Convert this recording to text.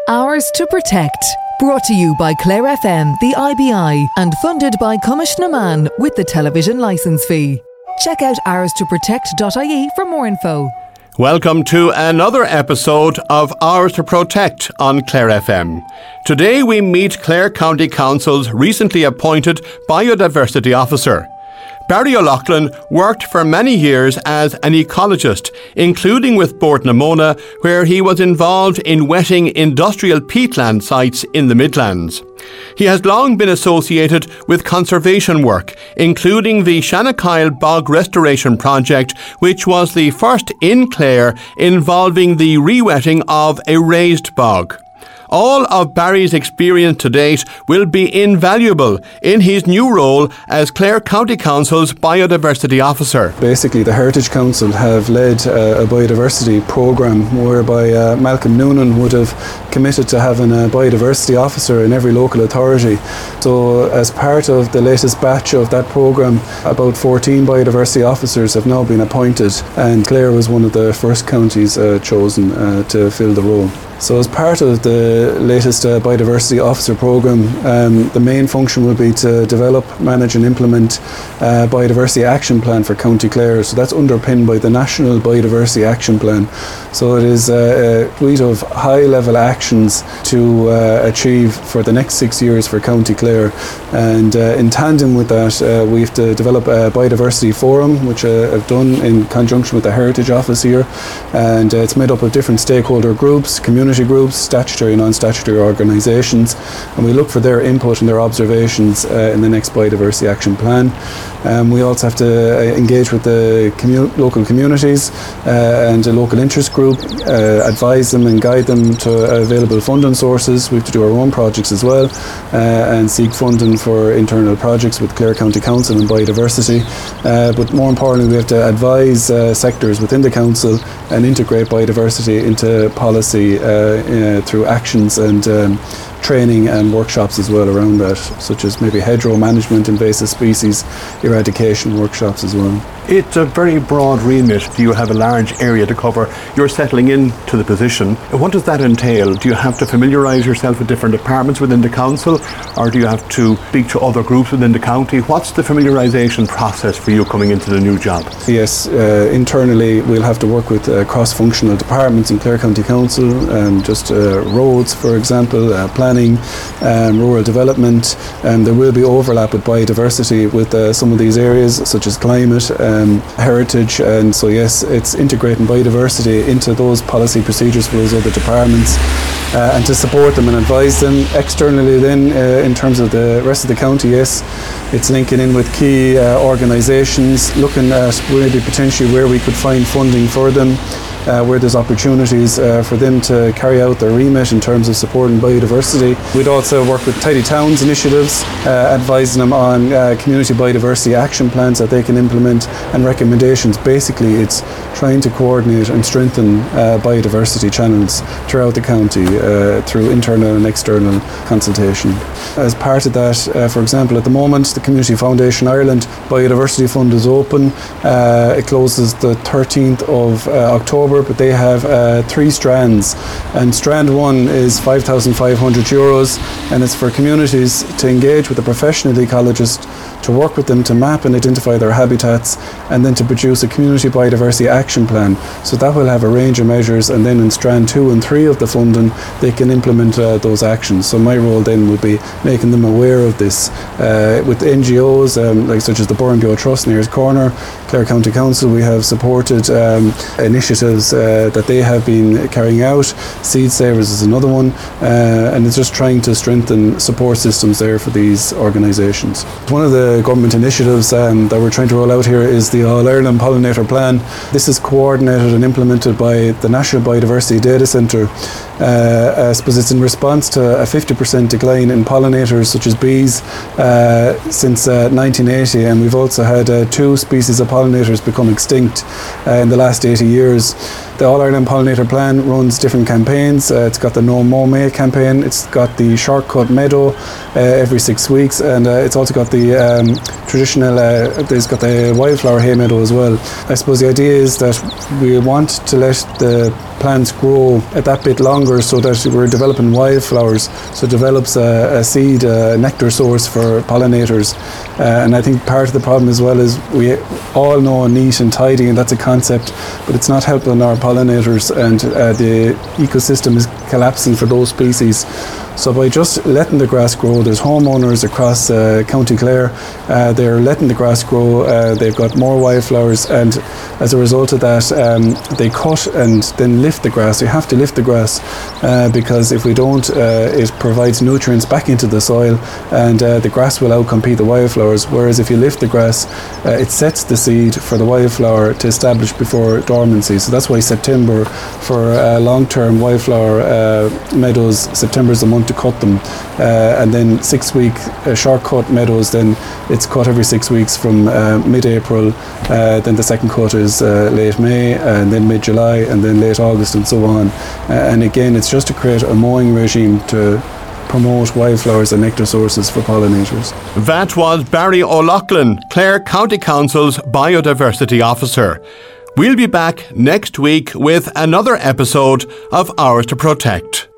Hours to Protect. Brought to you by Clare FM, the IBI, and funded by Cumish na Man with the television licence fee. Check out hourstoprotect.ie for more info. Welcome to another episode of Hours to Protect on Clare FM. Today we meet Clare County Council's recently appointed Biodiversity Officer. Barry O'Loughlin worked for many years as an ecologist, including with Bord na Móna, where he was involved in wetting industrial peatland sites in the Midlands. He has long been associated with conservation work, including the Shanachile Bog Restoration Project, which was the first in Clare involving the re-wetting of a raised bog. All of Barry's experience to date will be invaluable in his new role as Clare County Council's Biodiversity Officer. Basically, the Heritage Council have led a biodiversity programme whereby Malcolm Noonan would have committed to having a biodiversity officer in every local authority. So as part of the latest batch of that programme, about 14 biodiversity officers have now been appointed, and Clare was one of the first counties chosen to fill the role. So as part of the latest Biodiversity Officer programme, the main function will be to develop, manage and implement a Biodiversity Action Plan for County Clare. So that's underpinned by the National Biodiversity Action Plan. So it is a suite of high-level actions to achieve for the next 6 years for County Clare. And in tandem with that, we have to develop a Biodiversity Forum, which I've done in conjunction with the Heritage Office here. And it's made up of different stakeholder groups, community groups, statutory and non-statutory organisations, and we look for their input and their observations in the next Biodiversity Action Plan. We also have to engage with the local communities and a local interest group, advise them and guide them to available funding sources. We have to do our own projects as well and seek funding for internal projects with Clare County Council and biodiversity. But more importantly, we have to advise sectors within the council and integrate biodiversity into policy through actions and training and workshops as well around that, such as maybe hedgerow management, invasive species eradication workshops as well. It's a very broad remit. You have a large area to cover. You're settling into the position. What does that entail? Do you have to familiarise yourself with different departments within the council, or do you have to speak to other groups within the county? What's the familiarisation process for you coming into the new job? Yes, internally we'll have to work with cross-functional departments in Clare County Council, just roads, for example, planning, rural development. There will be overlap with biodiversity with some of these areas, such as climate, heritage, and so yes, it's integrating biodiversity into those policy procedures for those other departments and to support them and advise them. Externally then, in terms of the rest of the county, yes, it's linking in with key organisations, looking at maybe potentially where we could find funding for them, where there's opportunities for them to carry out their remit in terms of supporting biodiversity. We'd also work with Tidy Towns initiatives, advising them on community biodiversity action plans that they can implement and recommendations. Basically, it's trying to coordinate and strengthen biodiversity channels throughout the county through internal and external consultation. As part of that, for example, at the moment, the Community Foundation Ireland Biodiversity Fund is open. It closes the 13th of October, but they have 3 strands, and strand 1 is €5,500, and it's for communities to engage with a professional ecologist, to work with them to map and identify their habitats, and then to produce a community biodiversity action plan. So that will have a range of measures, and then in strand 2 and 3 of the funding they can implement those actions. So my role then would be making them aware of this with NGOs like such as the Burndale Trust, Nears Corner, Clare County Council. We have supported initiatives that they have been carrying out. Seed Savers is another one, and it's just trying to strengthen support systems there for these organisations. One of the government initiatives that we're trying to roll out here is the All Ireland Pollinator Plan. This is coordinated and implemented by the National Biodiversity Data Centre. I suppose it's in response to a 50% decline in pollinators such as bees since 1980, and we've also had 2 species of pollinators become extinct in the last 80 years. The All Ireland Pollinator Plan runs different campaigns. It's got the No Mow May campaign, it's got the Shortcut Meadow every 6 weeks, and it's also got the traditional, there's got the Wildflower Hay Meadow as well. I suppose the idea is that we want to let the plants grow a that bit longer longer, so that we're developing wildflowers, so it develops a seed, nectar source for pollinators. And I think part of the problem as well is we all know neat and tidy, and that's a concept, but it's not helping our pollinators, and the ecosystem is collapsing for those species. So by just letting the grass grow, there's homeowners across County Clare, they're letting the grass grow, they've got more wildflowers, and as a result of that, they cut and then lift the grass. You have to lift the grass because if we don't, it provides nutrients back into the soil, and the grass will outcompete the wildflowers, whereas if you lift the grass, it sets the seed for the wildflower to establish before dormancy. So that's why September, for long-term wildflower meadows, September is the month to cut them, and then 6 week short cut meadows, then it's cut every 6 weeks from mid-April, then the second cut is late May, and then mid-July, and then late August, and so on. And again, it's just to create a mowing regime to promote wildflowers and nectar sources for pollinators. That was Barry O'Loughlin, Clare County Council's Biodiversity Officer. We'll be back next week with another episode of Ours to Protect.